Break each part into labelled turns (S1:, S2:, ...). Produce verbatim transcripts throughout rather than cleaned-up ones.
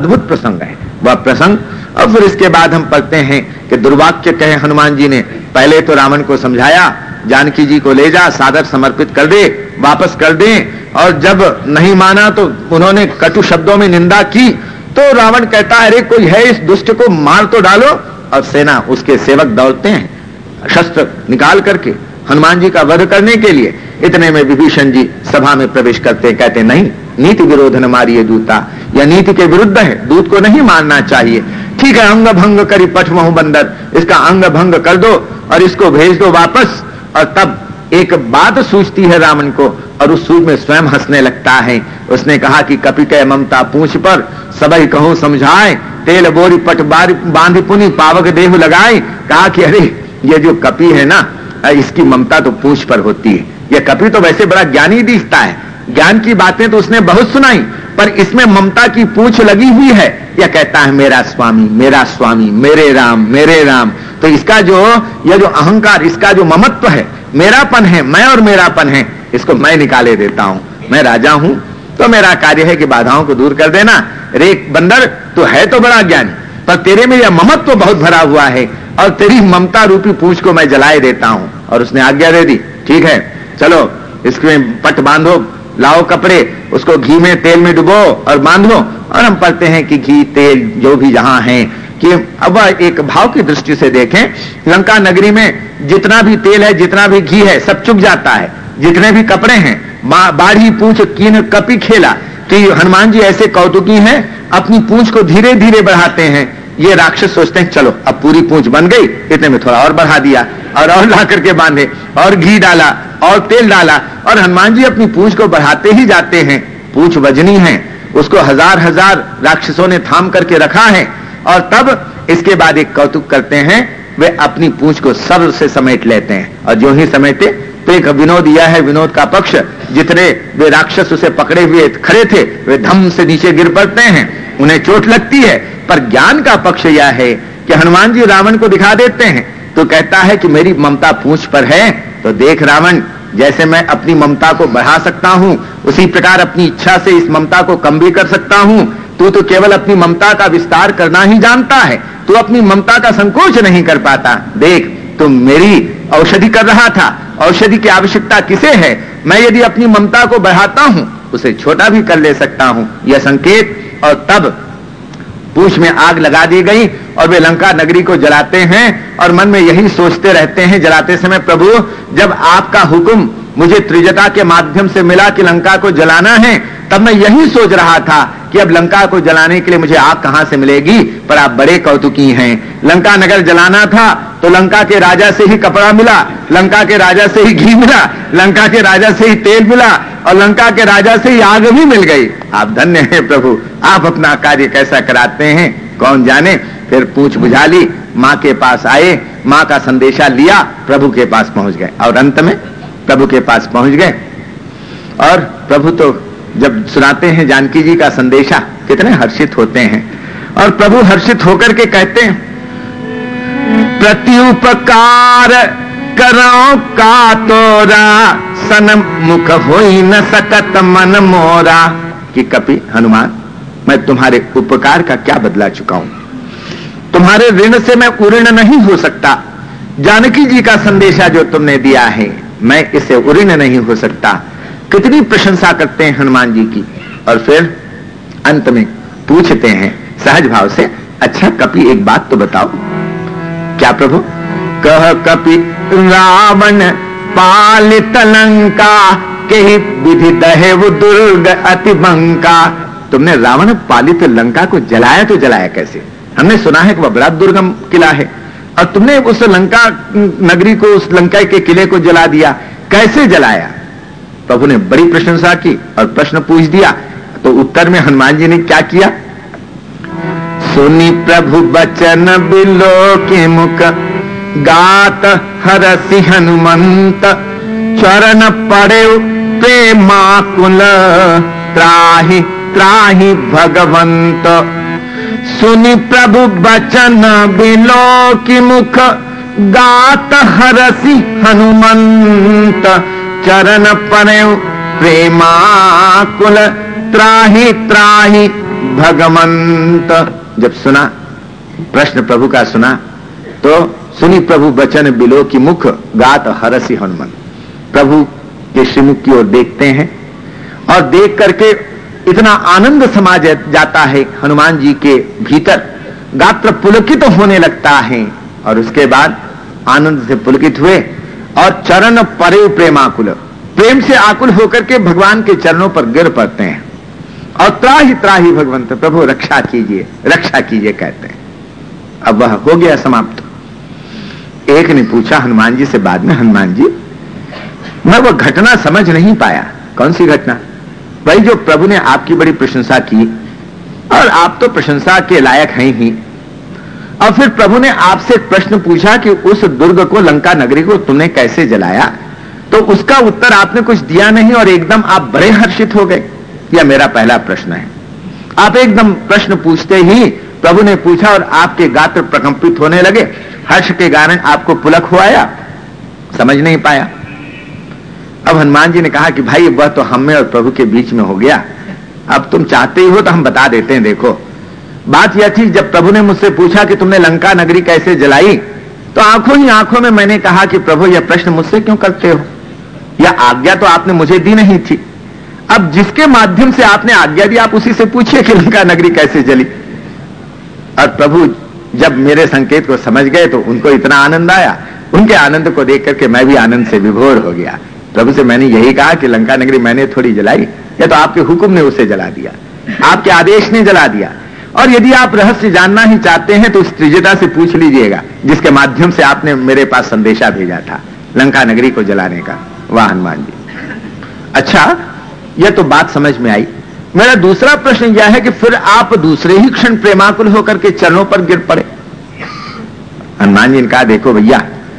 S1: अद्भुत प्रसंग है वह प्रसंग। और फिर इसके बाद हम पढ़ते हैं कि दुर्वाक्य कहे हनुमान जी ने। पहले तो रावण को समझाया, जानकी जी को ले जा, सादर समर्पित कर दे, वापस कर दे। और जब नहीं माना तो उन्होंने कटु शब्दों में निंदा की। तो रावण कहता है, अरे कोई है, इस दुष्ट को मार तो डालो। और सेना उसके सेवक दौड़ते हैं शस्त्र निकाल करके हनुमान जी का वध करने के लिए। इतने में विभीषण जी सभा में प्रवेश करते, कहते नहीं, नीति विरोध न मारिए दूता, यह नीति के विरुद्ध है, दूत को नहीं मारना चाहिए। ठीक है, अंग भंग करी पठ महु बंदर, इसका अंग भंग कर दो और इसको भेज दो वापस। और तब एक बात सूझती है रावण को, और उस सूझ में स्वयं हंसने लगता है। उसने कहा कि कपि के ममता पूंछ पर सबई कहूं समझाए, तेल बोरी पट बांधी पुनि पावक देहु लगाए। कहा कि अरे ये जो कपि है ना, इसकी ममता तो पूंछ पर होती है। यह कपि तो वैसे बड़ा ज्ञानी दिखता है, ज्ञान की बातें तो उसने बहुत सुनाई, पर इसमें ममता की पूंछ लगी हुई है। यह कहता है मेरा स्वामी, मेरा स्वामी, मेरे राम, मेरे राम। तो इसका जो यह जो अहंकार, इसका जो ममत्व है, मेरापन है, मैं और मेरापन है, इसको मैं निकाले देता हूं। मैं राजा हूं तो मेरा कार्य है कि बाधाओं को दूर कर देना। रे बंदर, तो है तो बड़ा ज्ञानी, पर तेरे में यह ममत्व बहुत भरा हुआ है, और तेरी ममता रूपी पूंछ को मैं जलाए देता हूं। और उसने आज्ञा दे दी, ठीक है चलो इसमें पट बांधो, लाओ कपड़े, उसको घी में तेल में डुबो और बांध लो। और हम पढ़ते हैं कि घी तेल जो भी जहां है, कि अब एक भाव की दृष्टि से देखें, लंका नगरी में जितना भी तेल है, जितना भी घी है, सब चुक जाता है। जितने भी कपड़े हैं, बाढ़ी पूंछ कीन कपि खेला। तो हनुमान जी ऐसे कौतुकी हैं, अपनी पूंछ को धीरे धीरे बढ़ाते हैं। ये राक्षस सोचते हैं चलो अब पूरी पूंछ बन गई, इतने में थोड़ा और बढ़ा दिया, और और ला करके बांधे, और घी डाला और तेल डाला, और हनुमान जी अपनी पूंछ को बढ़ाते ही जाते हैं। पूंछ वजनी है, उसको हजार हजार राक्षसों ने थाम करके रखा है। और तब इसके बाद एक कौतुक करते हैं, वे अपनी पूंछ को सर से समेट लेते हैं। और जो ही समेटे तो एक विनोद यह है, विनोद का पक्ष, जितने वे राक्षस उसे पकड़े हुए खड़े थे, वे धम से नीचे गिर पड़ते हैं, उन्हें चोट लगती है। पर ज्ञान का पक्ष यह है कि हनुमान जी रावण को दिखा देते हैं। तो कहता है कि मेरी ममता पूंछ पर है, तो देख रावण, जैसे मैं अपनी ममता को बढ़ा सकता हूं, उसी प्रकार अपनी इच्छा से इस ममता को कम भी कर सकता हूं। तू तो केवल अपनी ममता का विस्तार करना ही जानता है, तू अपनी ममता का संकोच नहीं कर पाता। देख, तुम मेरी औषधि कर रहा था, औषधि की आवश्यकता किसे है? मैं यदि अपनी ममता को बढ़ाता हूं, उसे छोटा भी कर ले सकता हूं, यह संकेत। और तब पूंछ में आग लगा दी गई और वे लंका नगरी को जलाते हैं। और मन में यही सोचते रहते हैं जलाते समय, प्रभु जब आपका हुक्म मुझे त्रिजटा के माध्यम से मिला कि लंका को जलाना है, तब मैं यही सोच रहा था कि अब लंका को जलाने के लिए मुझे आग कहां से मिलेगी। पर आप बड़े कौतुकी हैं, लंका नगर जलाना था तो लंका के राजा से ही कपड़ा मिला, लंका के राजा से ही घी मिला, लंका के राजा से ही तेल मिला, और लंका के राजा से ही आग भी मिल गई। आप धन्य हैं प्रभु, आप अपना कार्य कैसा कराते हैं कौन जाने। फिर पूंछ बुझा ली, मां के पास आए, मां का संदेशा लिया, प्रभु के पास पहुंच गए। और अंत में प्रभु के पास पहुंच गए, और प्रभु तो जब सुनाते हैं जानकी जी का संदेशा, कितने हर्षित होते हैं। और प्रभु हर्षित होकर के कहते हैं, प्रति उपकार करो का तोरा, सन मुख होई न सकत मन मोरा। कि कपि हनुमान, मैं तुम्हारे उपकार का क्या बदला चुका हूं, तुम्हारे ऋण से मैं उऋण नहीं हो सकता। जानकी जी का संदेशा जो तुमने दिया है, मैं इससे उऋण नहीं हो सकता। कितनी प्रशंसा करते हैं हनुमान जी की। और फिर अंत में पूछते हैं सहज भाव से, अच्छा कपि एक बात तो बताओ। क्या प्रभु? कह कपि रावण पालित लंका, के विधि दहेव दुर्ग अति बंका। तुमने रावण पालित लंका को जलाया तो जलाया कैसे? हमने सुना है कि वह बड़ा दुर्गम किला है, और तुमने उस लंका नगरी को, उस लंका के किले को जला दिया, कैसे जलाया? प्रभु ने बड़ी प्रशंसा की और प्रश्न पूछ दिया। तो उत्तर में हनुमान जी ने क्या किया? सुनी प्रभु बचन बिलो के मुख, गात हरसि हनुमंत, चरण पड़े प्रेमाकुल, त्राहि त्राहि भगवंत। सुनि प्रभु बचन बिलो की मुख, गात हरसि हनुमंत, चरण पड़े प्रेमाकुल, त्राहि त्राहि भगवंत। जब सुना प्रश्न प्रभु का सुना तो सुनी प्रभु बचन बिलो की मुख गात हरसी हनुमान। प्रभु के श्रीमुख की ओर देखते हैं और देख करके इतना आनंद समा जाता है हनुमान जी के भीतर, गात्र पुलकित तो होने लगता है। और उसके बाद आनंद से पुलकित हुए और चरण परे प्रेमाकुल, प्रेम से आकुल होकर के भगवान के चरणों पर गिर पड़ते हैं और त्राही त्राही भगवंत, प्रभु रक्षा कीजिए रक्षा कीजिए कहते हैं। अब वह हो गया समाप्त। एक ने पूछा हनुमान जी से बाद में, हनुमान जी मैं वह घटना समझ नहीं पाया। कौन सी घटना? भाई जो प्रभु ने आपकी बड़ी प्रशंसा की और आप तो प्रशंसा के लायक हैं ही, और फिर प्रभु ने आपसे प्रश्न पूछा कि उस दुर्ग को, लंका नगरी को तुमने कैसे जलाया, तो उसका उत्तर आपने कुछ दिया नहीं और एकदम आप बड़े हर्षित हो गए। यह मेरा पहला प्रश्न है। आप एकदम प्रश्न पूछते ही प्रभु ने पूछा और आपके गात्र प्रकंपित होने लगे, हर्ष के कारण आपको पुलक हो आया, समझ नहीं पाया। अब हनुमान जी ने कहा कि भाई वह तो हम में और प्रभु के बीच में हो गया, अब तुम चाहते ही हो तो हम बता देते हैं। देखो बात यह थी, जब प्रभु ने मुझसे पूछा कि तुमने लंका नगरी कैसे जलाई, तो आंखों ही आंखों में मैंने कहा कि प्रभु यह प्रश्न मुझसे क्यों करते हो, यह आज्ञा तो आपने मुझे दी नहीं थी। अब जिसके माध्यम से आपने आज्ञा दी आप उसी से पूछिए कि लंका नगरी कैसे जली। और प्रभु जब मेरे संकेत को समझ गए तो उनको इतना आनंद आया, उनके आनंद को देख करके मैं भी आनंद से विभोर हो गया। प्रभु से मैंने यही कहा कि लंका नगरी मैंने थोड़ी जलाई, या तो आपके हुक्म ने उसे जला दिया, आपके आदेश ने जला दिया। और यदि आप रहस्य जानना ही चाहते हैं तो उस त्रिजटा से पूछ लीजिएगा जिसके माध्यम से आपने मेरे पास संदेशा भेजा था लंका नगरी को जलाने का। वाह हनुमान जी। अच्छा, यह तो बात समझ में आई। मेरा दूसरा प्रश्न यह है कि फिर आप दूसरे ही क्षण प्रेमाकुल होकर के चरणों पर गिर पड़े। हनुमान जी ने कहा देखो भैया,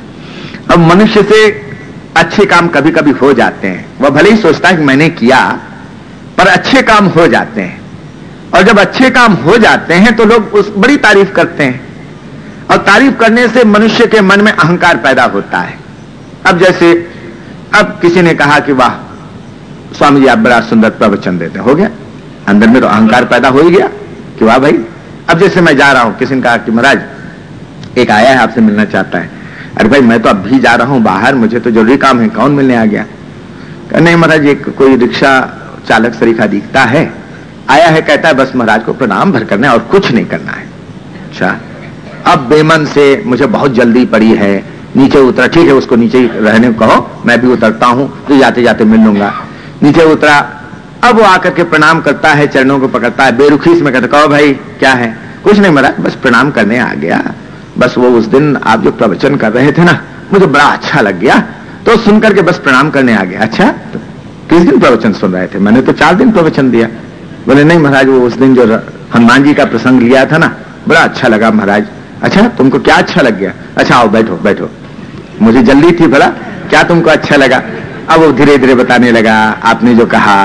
S1: अब मनुष्य से अच्छे काम कभी कभी हो जाते हैं, वह भले ही सोचता है कि मैंने किया, पर अच्छे काम हो जाते हैं। और जब अच्छे काम हो जाते हैं तो लोग उस बड़ी तारीफ करते हैं, और तारीफ करने से मनुष्य के मन में अहंकार पैदा होता है। अब जैसे अब किसी ने कहा कि वाह स्वामी जी आप बड़ा सुंदर प्रवचन देते, हो गया, अंदर में तो अहंकार पैदा हो ही गया कि वाह भाई। अब जैसे मैं जा रहा हूं, किसी ने कहा कि महाराज एक आया है आपसे मिलना चाहता है। अरे भाई मैं तो अब भी जा रहा हूं बाहर, मुझे तो जरूरी काम है, कौन मिलने आ गया? नहीं महाराज एक कोई रिक्शा चालक सरीखा दिखता है, आया है, कहता है बस महाराज को प्रणाम भर करना है और कुछ नहीं करना है। अच्छा, अब बेमन से मुझे बहुत जल्दी पड़ी है, नीचे उतरा, ठीक है उसको नीचे ही रहने को कहो, मैं भी उतरता हूं तो जाते जाते मिल लूंगा। नीचे उतरा, अब वो आकर के प्रणाम करता है, चरणों को पकड़ता है, बेरुखी में कहता कहो भाई क्या है? कुछ नहीं महाराज बस प्रणाम करने आ गया, बस वो उस दिन आप जो प्रवचन कर रहे थे ना मुझे बड़ा अच्छा लग गया तो सुनकर के बस प्रणाम करने आ गया। अच्छा तो किस दिन प्रवचन सुन रहे थे? मैंने तो चार दिन प्रवचन दिया। बोले नहीं महाराज वो उस दिन जो हनुमान जी का प्रसंग लिया था ना बड़ा अच्छा लगा महाराज। अच्छा तुमको क्या अच्छा लग गया? अच्छा आओ बैठो बैठो, मुझे जल्दी थी भला, क्या तुमको अच्छा लगा? अब वो धीरे धीरे बताने लगा आपने जो कहा।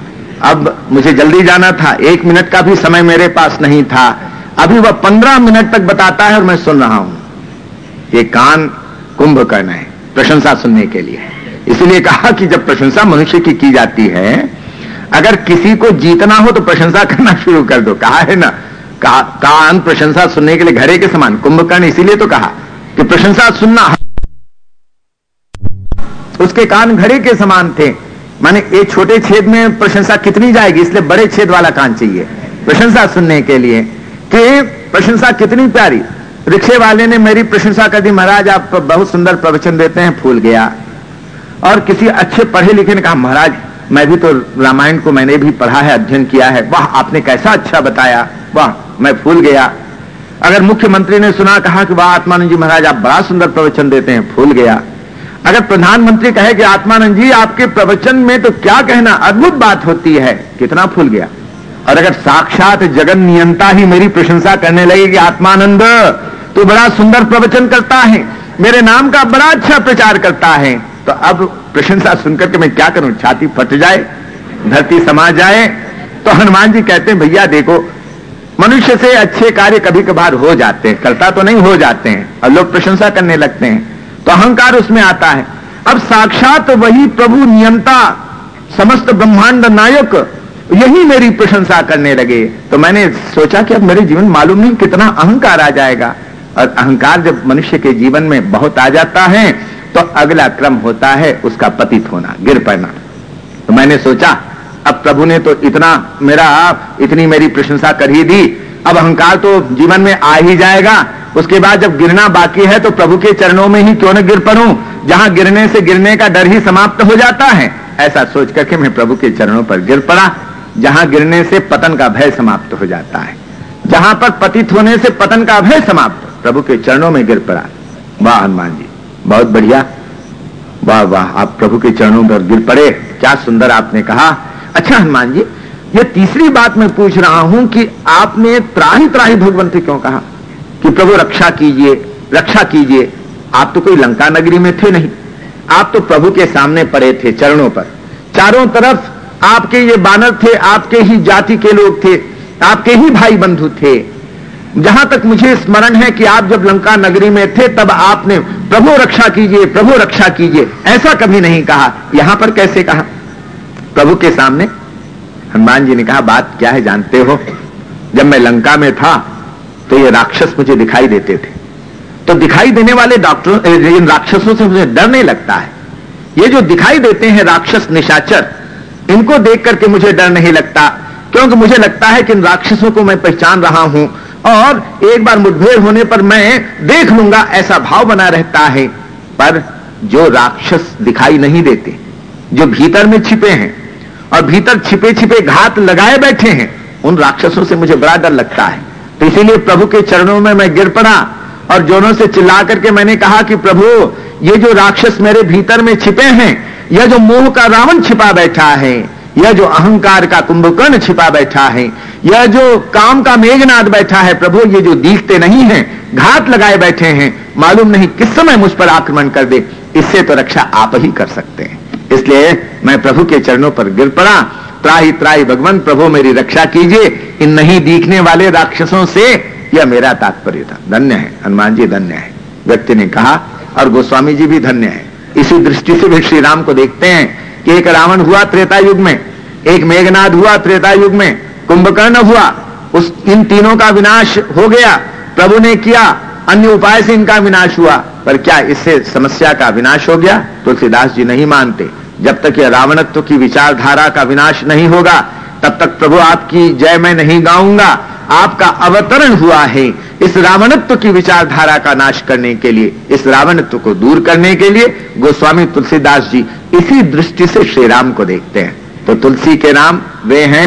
S1: अब मुझे जल्दी जाना था, एक मिनट का भी समय मेरे पास नहीं था, अभी वह पंद्रह मिनट तक बताता है और मैं सुन रहा हूं। ये कान कुंभकर्ण है प्रशंसा सुनने के लिए। इसलिए कहा कि जब प्रशंसा मनुष्य की की जाती है, अगर किसी को जीतना हो तो प्रशंसा करना शुरू कर दो। कहा है ना का, कान प्रशंसा सुनने के लिए घड़े के समान, कुंभकर्ण इसीलिए तो कहा कि प्रशंसा सुनना, उसके कान घड़े के समान थे। माने एक छोटे छेद में प्रशंसा कितनी जाएगी, इसलिए बड़े छेद वाला कान चाहिए प्रशंसा सुनने के लिए कि प्रशंसा कितनी प्यारी। रिक्शे वाले ने मेरी प्रशंसा कर दी, महाराज आप बहुत सुंदर प्रवचन देते हैं, फूल गया। और किसी अच्छे पढ़े लिखे ने कहा महाराज मैं भी तो रामायण को मैंने भी पढ़ा है, अध्ययन किया है, वाह आपने कैसा अच्छा बताया, वाह मैं फूल गया। अगर मुख्यमंत्री ने सुना, कहा कि वाह आत्मानंद जी महाराज आप बड़ा सुंदर प्रवचन देते हैं, फूल गया। अगर प्रधानमंत्री कहे कि आत्मानंद जी आपके प्रवचन में तो क्या कहना, अद्भुत बात होती है, कितना फूल गया। और अगर साक्षात जगन नियंता ही मेरी प्रशंसा करने लगे कि आत्मानंद तू बड़ा सुंदर प्रवचन करता है, मेरे नाम का बड़ा अच्छा प्रचार करता है, तो अब प्रशंसा सुनकर के मैं क्या करूं, छाती फट जाए, धरती समा जाए। तो हनुमान जी कहते हैं भैया देखो मनुष्य से अच्छे कार्य कभी कभार हो जाते हैं, करता तो नहीं, हो जाते हैं, और लोग प्रशंसा करने लगते हैं तो अहंकार उसमें आता है। अब साक्षात वही प्रभु नियंता समस्त ब्रह्मांड नायक यही मेरी प्रशंसा करने लगे। तो मैंने सोचा कि अब मेरे जीवन मालूम नहीं कितना अहंकार आ जाएगा, और अहंकार जब मनुष्य के जीवन में बहुत आ जाता है तो अगला क्रम होता है उसका पतित होना, गिर पड़ना। तो मैंने सोचा अब प्रभु ने तो इतना मेरा इतनी मेरी प्रशंसा कर ही दी, अब अहंकार तो जीवन में आ ही जाएगा, उसके बाद जब गिरना बाकी है तो प्रभु के चरणों में ही क्यों न गिर पड़ूं, जहां गिरने से गिरने का डर ही समाप्त हो जाता है। ऐसा सोच करके मैं प्रभु के चरणों पर गिर पड़ा, जहां गिरने से पतन का भय समाप्त हो जाता है, जहां पर पतित होने से पतन का भय समाप्त, प्रभु के चरणों में गिर पड़ा। वाह हनुमान जी, बहुत बढ़िया, वाह वाह, आप प्रभु के चरणों पर गिर पड़े, क्या सुंदर आपने कहा। अच्छा हनुमान जी, ये तीसरी बात मैं पूछ रहा हूं कि आपने त्राही त्राही भगवंत क्यों कहा कि प्रभु रक्षा कीजिए रक्षा कीजिए। आप तो कोई लंका नगरी में थे नहीं, आप तो प्रभु के सामने पड़े थे चरणों पर, चारों तरफ आपके ये बानर थे, आपके ही जाति के लोग थे, आपके ही भाई बंधु थे। जहां तक मुझे स्मरण है कि आप जब लंका नगरी में थे तब आपने प्रभु रक्षा कीजिए प्रभु रक्षा कीजिए ऐसा कभी नहीं कहा, यहां पर कैसे कहा प्रभु के सामने। हनुमान जी ने कहा बात क्या है जानते हो, जब मैं लंका में था तो ये राक्षस मुझे दिखाई देते थे, तो दिखाई देने वाले डॉक्टर इन राक्षसों से मुझे डर नहीं लगता है। ये जो दिखाई देते हैं राक्षस निशाचर, इनको देख करके मुझे डर नहीं लगता, क्योंकि मुझे लगता है कि इन राक्षसों को मैं पहचान रहा हूं और एक बार मुठभेड़ होने पर मैं देख लूंगा, ऐसा भाव बना रहता है। पर जो राक्षस दिखाई नहीं देते, जो भीतर में छिपे हैं और भीतर छिपे छिपे घात लगाए बैठे हैं, उन राक्षसों से मुझे बड़ा डर लगता है। तो इसीलिए प्रभु के चरणों में मैं गिर पड़ा और जोरों से चिल्ला करके मैंने कहा कि प्रभु, ये जो राक्षस मेरे भीतर में छिपे हैं, यह जो मोह का रावण छिपा बैठा है, यह जो अहंकार का कुंभकर्ण छिपा बैठा है, यह जो काम का मेघनाद बैठा है, प्रभु ये जो दिखते नहीं हैं, घात लगाए बैठे हैं, मालूम नहीं किस समय मुझ पर आक्रमण कर दे, इससे तो रक्षा आप ही कर सकते हैं। इसलिए मैं प्रभु के चरणों पर गिर पड़ा, त्राही त्राही भगवान प्रभु मेरी रक्षा कीजिए इन नहीं दिखने वाले राक्षसों से, यह मेरा तात्पर्य था। धन्य है हनुमान जी, धन्य है, व्यक्ति ने कहा, और गोस्वामी जी भी धन्य है। इसी दृष्टि से भी श्री राम को देखते हैं कि एक रावण हुआ त्रेता युग में, एक मेघनाद हुआ त्रेता युग में, कुंभकर्ण हुआ, उस इन तीनों का विनाश हो गया, प्रभु ने किया, अन्य उपाय से इनका विनाश हुआ, पर क्या इससे समस्या का विनाश हो गया? तुलसीदास जी नहीं मानते। जब तक यह रावणत्व की विचारधारा का विनाश नहीं होगा तब तक प्रभु आपकी जय मैं नहीं गाऊंगा। आपका अवतरण हुआ है इस रावणत्व की विचारधारा का नाश करने के लिए, इस रावणत्व को दूर करने के लिए। गोस्वामी तुलसीदास जी इसी दृष्टि से श्री राम को देखते हैं। तो तुलसी के राम वे हैं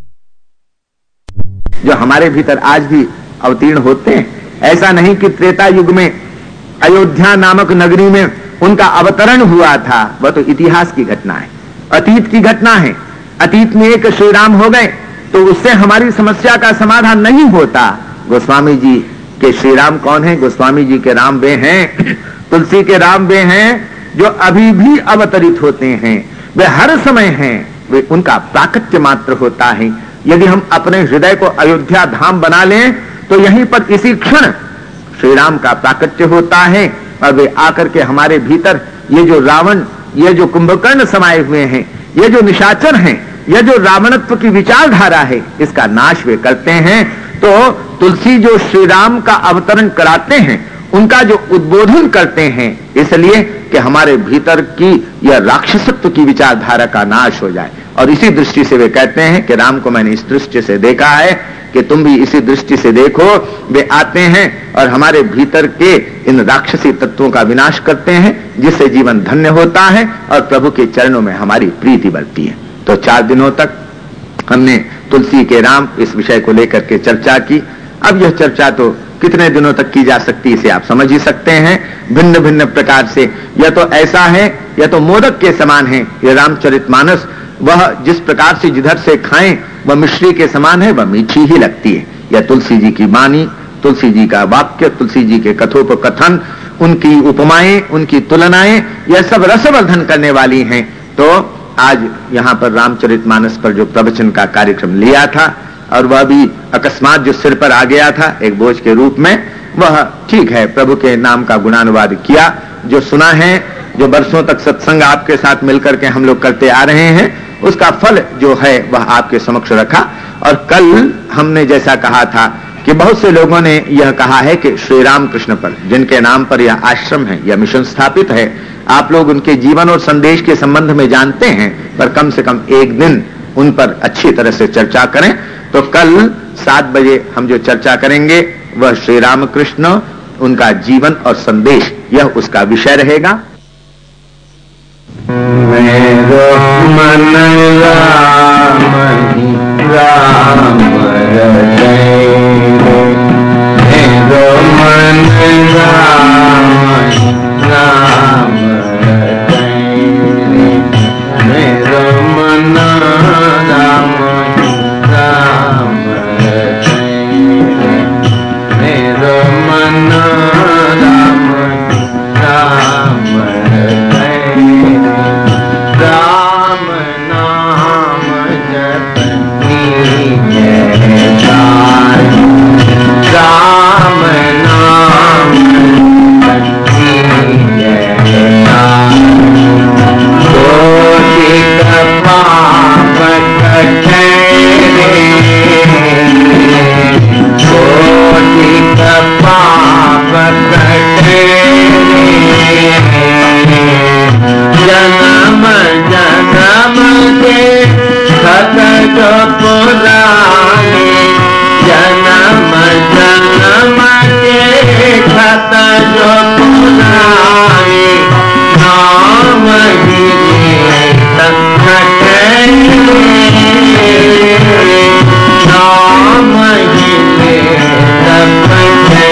S1: जो हमारे भीतर आज भी अवतीर्ण होते हैं। ऐसा नहीं कि त्रेता युग में अयोध्या नामक नगरी में उनका अवतरण हुआ था, वह तो इतिहास की घटना है, अतीत की घटना है। अतीत में एक श्री राम हो गए तो उससे हमारी समस्या का समाधान नहीं होता। गोस्वामी जी के श्री राम कौन है? गोस्वामी जी के राम वे हैं, तुलसी के राम वे हैं जो अभी भी अवतरित होते हैं, वे हर समय हैं, वे उनका प्राकट्य मात्र होता है। यदि हम अपने हृदय को अयोध्या धाम बना लें तो यहीं पर इसी क्षण श्री राम का प्राकट्य होता है और वे आकर के हमारे भीतर ये जो रावण, ये जो कुंभकर्ण समाये हुए हैं, ये जो निशाचर हैं, यह जो रावणत्व की विचारधारा है, इसका नाश वे करते हैं। तो तुलसी जो श्री राम का अवतरण कराते हैं, उनका जो उद्बोधन करते हैं, इसलिए कि हमारे भीतर की यह राक्षसत्व की विचारधारा का नाश हो जाए। और इसी दृष्टि से वे कहते हैं कि राम को मैंने इस दृष्टि से देखा है कि तुम भी इसी दृष्टि से देखो। वे आते हैं और हमारे भीतर के इन राक्षसी तत्वों का विनाश करते हैं, जिससे जीवन धन्य होता है और प्रभु के चरणों में हमारी प्रीति बढ़ती है। तो चार दिनों तक हमने तुलसी के राम इस विषय को लेकर के चर्चा की। अब यह चर्चा तो कितने दिनों तक की जा सकती है इसे आप समझ ही सकते हैं, भिन्न भिन्न प्रकार से। यह तो ऐसा है, यह तो मोदक के समान है, यह रामचरितमानस, वह जिस प्रकार से जिधर से खाएं वह मिश्री के समान है, वह मीठी ही लगती है। यह तुलसी जी की वाणी, तुलसी जी का वाक्य, तुलसी जी के कथोपकथन, उनकी उपमाएं, उनकी तुलनाएं, यह सब रसवर्धन करने वाली हैं। तो आज यहाँ पर रामचरितमानस पर जो प्रवचन का कार्यक्रम लिया था और वह भी अकस्मात जो सिर पर आ गया था एक बोझ के रूप में, वह ठीक है, प्रभु के नाम का गुणानुवाद किया। जो सुना है, जो बरसों तक सत्संग आपके साथ मिलकर के हम लोग करते आ रहे हैं, उसका फल जो है वह आपके समक्ष रखा। और कल हमने जैसा कहा था कि बहुत से लोगों ने यह कहा है कि श्री राम कृष्ण पर, जिनके नाम पर यह आश्रम है, यह मिशन स्थापित है, आप लोग उनके जीवन और संदेश के संबंध में जानते हैं, पर कम से कम एक दिन उन पर अच्छी तरह से चर्चा करें। तो कल सात बजे हम जो चर्चा करेंगे वह श्री राम कृष्ण, उनका जीवन और संदेश, यह उसका विषय रहेगा।
S2: मेरो मन राम राम रटै, मेरो मन राम राम रटै, मेरो मन राम राम रटै, मेरो मन राम राम रटै। राम नाम जपनी जय जाय, राम नाम जपनी जय जाय, कोटि पाप कटै रे, कोटि पाप कटै रे, जन्म जन्म के खत जो पुराने, जन्म जन्म के खत जो पुराने, नाम ही तक कटै, नाम ही तक कटै।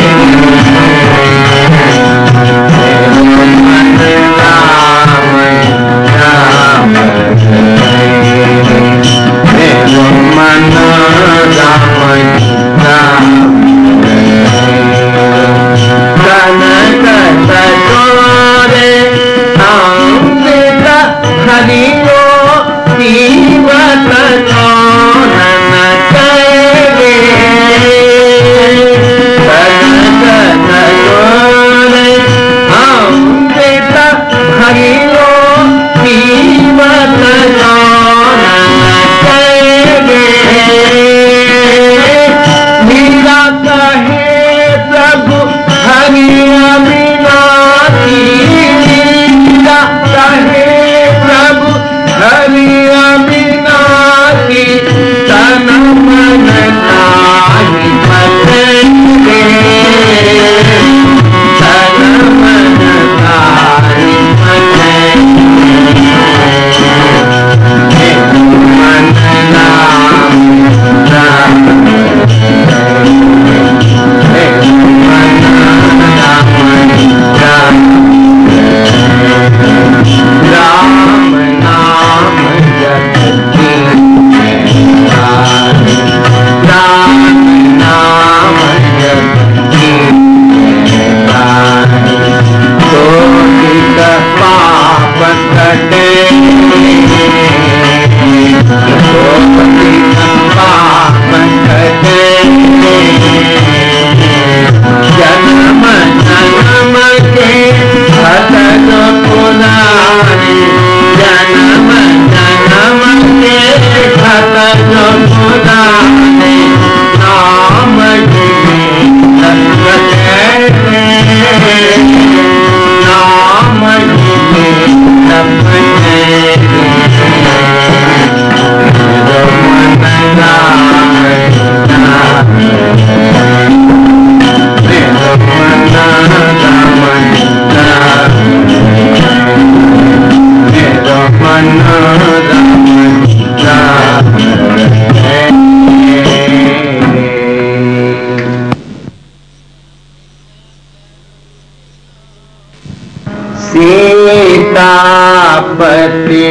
S2: सीतापति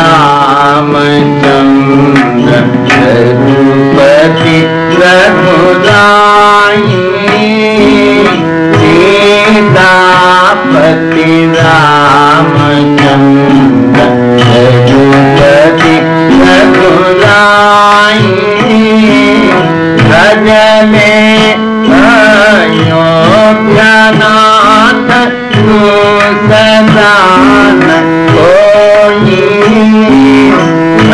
S2: रामचंद्र रघुपति रघुराई, सीतापति रामचंद्र रघुपति रघुराई, भजने अयोध्यानाथ सदान कोई,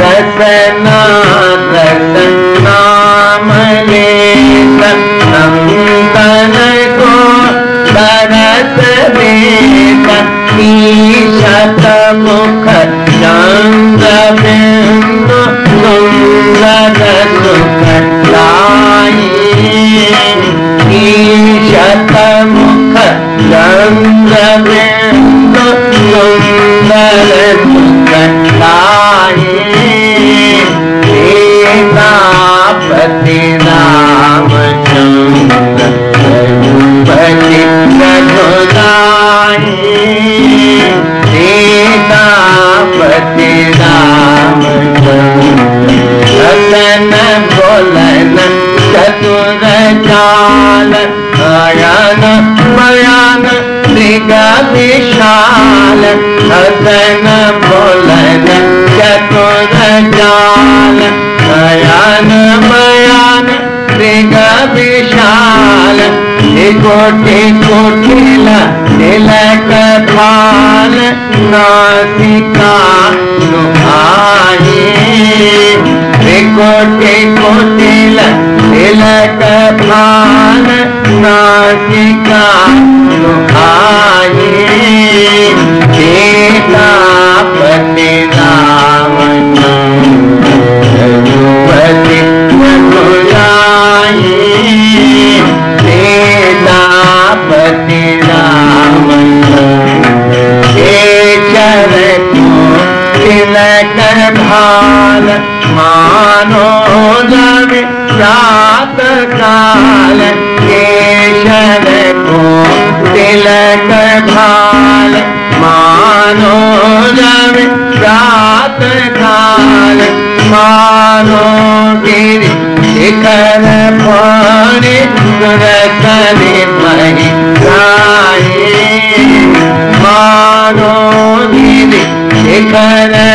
S2: रसना रसनाम लेत नंदन को तरस देत ईशत मुख चंद्र बिंदु सुंदर सुख लाई ईशत मुख चंद्र बिंदु सुंदर सुख लाई सीतापति रामचंद्र रघुपति रघुराई सीतापति रामचंद्र रतन बोलन चतुर चाल आयन बयान मृग विशाल रतन बोलन चतुर चाल आयन बयान मृग विशाल कोटि कोटिल तिलक भाल नासिका नुभाई कोटि कोटिल तिलक भाल नासिका नुभाई सीतापति रामचंद्र रघुपति रघुराई सीतापति रामचंद्र तिलक भाल मानो जब रात काल केशर को तिलक भाल मानो जब रात काल मानो गिर शिखर पानी सुरतनि मही गाये मानो गिर शिखर